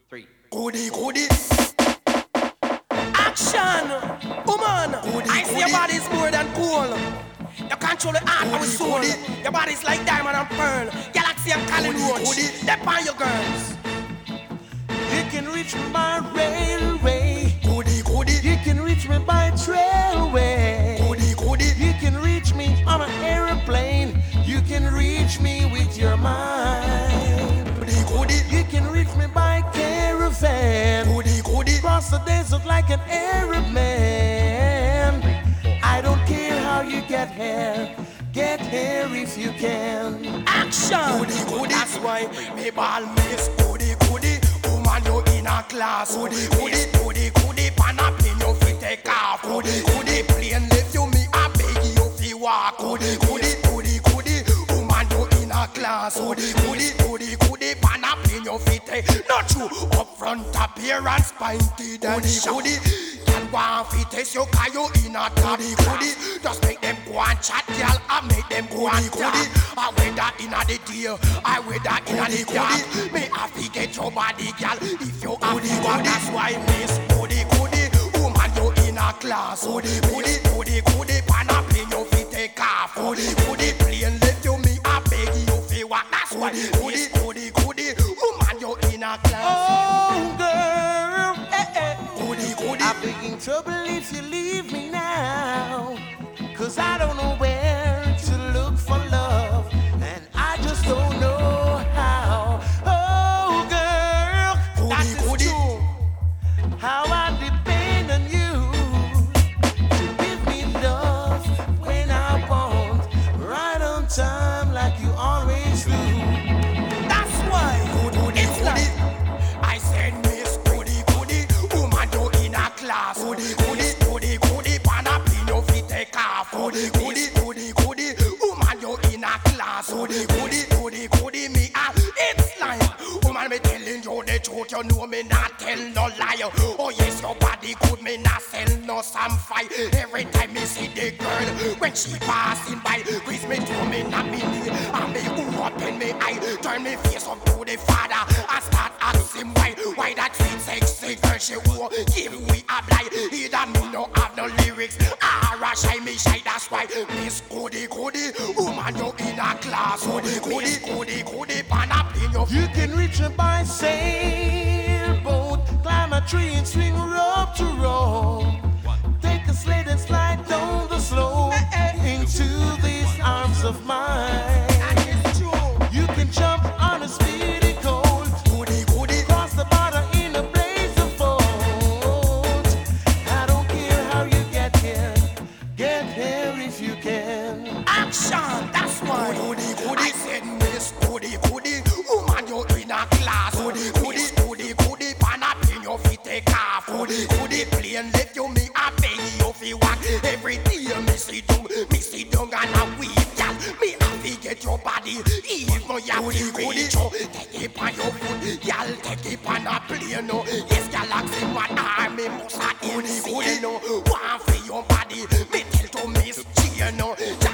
3. Goody, goody. Action! Woman! Goody, I see your goody. body's more than cool. You control the heart of the soul. Goody. Your body's like diamond and pearl. Galaxy and Colin Goody, Roach. goody. Step on your girls. You can reach me by railway. Goody, goody. You can reach me by trailway. Goody, goody. You can reach me on an airplane. You can reach me with your mind. Goody, goody. You can reach me by caravan. Goody, goody. Cross the desert like an Arab man. I don't care how you get here. Get here if you can. Action! Goody, goody. That's why Me ball miss goody, goody. Woman, you in a class. Goody, goody. Goody, goody. Pan up in your feet, take off. Goody, goody. Plane left you, me a beg you fi walk. Goody, goody. Goody, goody. Woman, you in a class. Goody, goody. Goody, goody. Pan up in your feet, take. Not you up front appearance, pinted and goody. Can want fi test you 'cause you in a top class. Just make them go and chat, girl, and make them go and talk. I whether inna the day, I whether inna the dark. Me have to get your body, girl, if you have the work. That's why miss goody goody. Woman, you in a class. Goody goody goody goody. Pan up in your feet, take off. Goody goody. Plane left you, me I beg you fi walk. That's why miss goody goody. Woman, you in a class. Oh, girl, Goody goody. I'll be in trouble if you leave me now. 'Cause I don't know where to look for love, and I just don't know how. Oh, girl, that is Goody. true. How I depend on you to give me love when I want, right on time like you always do. that's why Goody it's goody. like I said miss goody goody. Woman, you in a class. Goody goody goody goody. Pan up in your feet, take off. Goody goody goody goody. Woman, you in a class. Goody goody goody goody. Me it's like woman, me telling you the truth. You know me not tell no lie. Oh yes, your body good. Me not sell no some fight. Every time me see the girl when she passing by, quiz me to me not me knee. And me who open me eye, turn me face up to the father and start asking why that sweet sexy girl she who give we a blind. Either me no have no lyrics or a shy me shy. That's why miss goody goody. Woman, you in a class. Goody goody goody goody. Pan up in your You can reach me by sailboat, climb a tree and swing rope to rope. Take a sled and slide down the slope into these arms of mine. You can jump on a speedy colt, goody goody. cross the border in a blaze of boat. I don't care how you get here if you can. action! That's why Goody goody. I said miss goody goody. Woman, you in a class. Goody goody goody goody. Pan up in your feet, take off. Goody goody. Plane left you, me a beg you fi walk. Every day me sit down and a weep, girl. Me have to get your body. Even you have to reach out. Take it on your foot, girl. Take it on a plane, no. Yes, galaxy one army must have insane, no. One for your body. Me tell to Miss G, no.